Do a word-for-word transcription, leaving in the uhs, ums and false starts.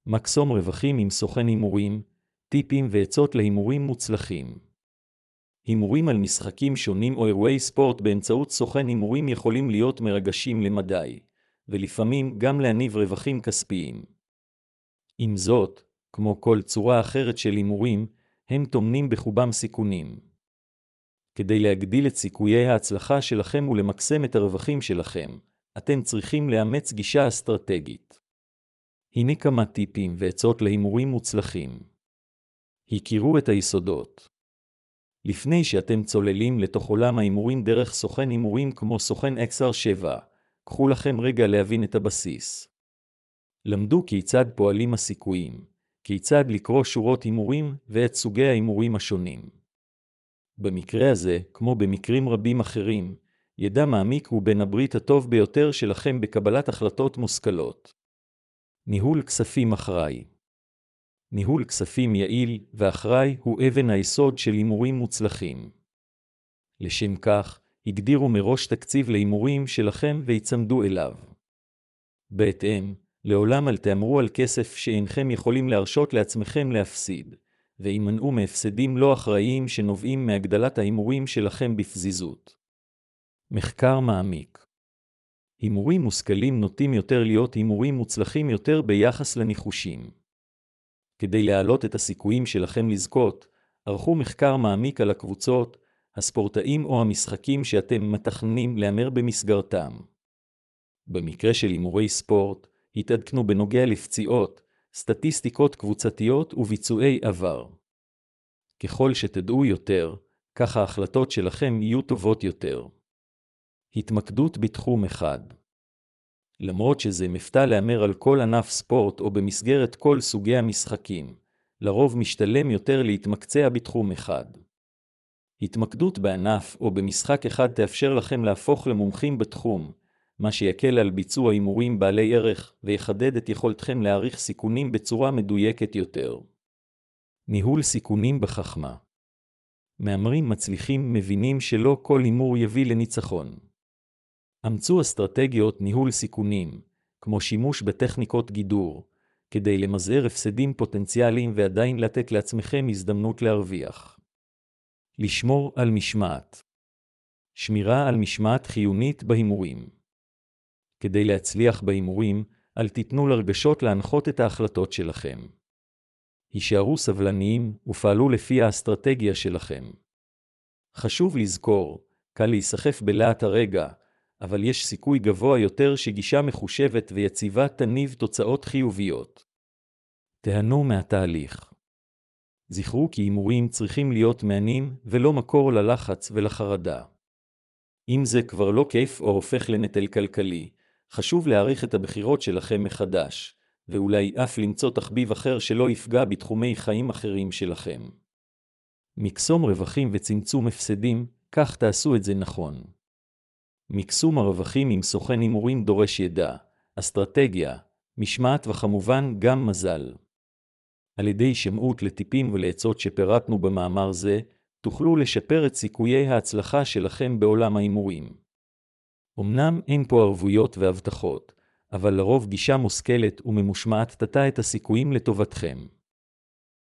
מקסום רווחים עם סוכן הימורים, טיפים ועצות להימורים מוצלחים. הימורים על משחקים שונים או אירועי ספורט באמצעות סוכן הימורים יכולים להיות מרגשים למדי, ולפעמים גם להניב רווחים כספיים. עם זאת, כמו כל צורה אחרת של הימורים, הם טומנים בחובם סיכונים. כדי להגדיל את סיכויי ההצלחה שלכם ולמקסם את הרווחים שלכם, אתם צריכים לאמץ גישה אסטרטגית. הנה כמה טיפים ועצות להימורים מוצלחים. הכירו את היסודות. לפני שאתם צוללים לתוך עולם ההימורים דרך סוכן הימורים כמו סוכן אקס אר שבע, קחו לכם רגע להבין את הבסיס. למדו כיצד פועלים הסיכויים, כיצד לקרוא שורות הימורים ואת סוגי ההימורים השונים. במקרה הזה, כמו במקרים רבים אחרים, ידע מעמיק הוא בין הברית הטוב ביותר שלכם בקבלת החלטות מושכלות. ניהול כספים אחראי. ניהול כספים יעיל ואחראי הוא אבן היסוד של הימורים מוצלחים. לשם כך, הגדירו מראש תקציב להימורים שלכם ויצמדו אליו. בהתאם, לעולם אל תאמרו על כסף שאינכם יכולים להרשות לעצמכם להפסיד, וימנעו מהפסדים לא אחראיים שנובעים מהגדלת ההימורים שלכם בפזיזות. מחקר מעמיק. הימורים מושכלים נוטים יותר להיות הימורים מוצלחים יותר ביחס לניחושים. כדי להעלות את הסיכויים שלכם לזכות, ערכו מחקר מעמיק על הקבוצות, הספורטאים או המשחקים שאתם מתכננים להמר במסגרתם. במקרה של הימורי ספורט, התעדכנו בנוגע לפציעות, סטטיסטיקות קבוצתיות וביצועי עבר. ככל שתדעו יותר, כך ההחלטות שלכם יהיו טובות יותר. התמקדות בתחום אחד. למרות שזה מפתע להמר על כל ענף ספורט או במסגרת כל סוגי המשחקים, לרוב משתלם יותר להתמקצע בתחום אחד. התמקדות בענף או במשחק אחד תאפשר לכם להפוך למומחים בתחום, מה שיקל על ביצוע הימורים בעלי ערך ויחדד את יכולתכם להעריך סיכונים בצורה מדויקת יותר. ניהול סיכונים בחכמה. מהמרים מצליחים מבינים שלא כל הימור יביא לניצחון. אמצו אסטרטגיות ניהול סיכונים, כמו שימוש בטכניקות גידור, כדי למזער הפסדים פוטנציאליים ועדיין לתת לעצמכם הזדמנות להרוויח. לשמור על משמעת. שמירה על משמעת חיונית בהימורים. כדי להצליח בהימורים, אל תיתנו לרגשות להנחות את ההחלטות שלכם. הישארו סבלניים ופעלו לפי האסטרטגיה שלכם. חשוב לזכור, קל להיסחף בלהט הרגע, אבל יש סיכוי גבוה יותר שגישה מחושבת ויציבה תניב תוצאות חיוביות. תהנו מהתהליך. זכרו כי הימורים צריכים להיות מעניינים ולא מקור ללחץ ולחרדה. אם זה כבר לא כיף או הופך לנטל כלכלי, חשוב להעריך את הבחירות שלכם מחדש, ואולי אף למצוא תחביב אחר שלא יפגע בתחומי חיים אחרים שלכם. מקסום רווחים וצמצום הפסדים, כך תעשו את זה נכון. מקסום הרווחים עם סוכן הימורים דורש ידע, אסטרטגיה, משמעת וכמובן גם מזל. על ידי שמעות לטיפים ולעצות שפירטנו במאמר זה, תוכלו לשפר את סיכויי ההצלחה שלכם בעולם ההימורים. אמנם אין פה ערבויות והבטחות, אבל לרוב גישה מושכלת וממושמעת תטה את הסיכויים לטובתכם.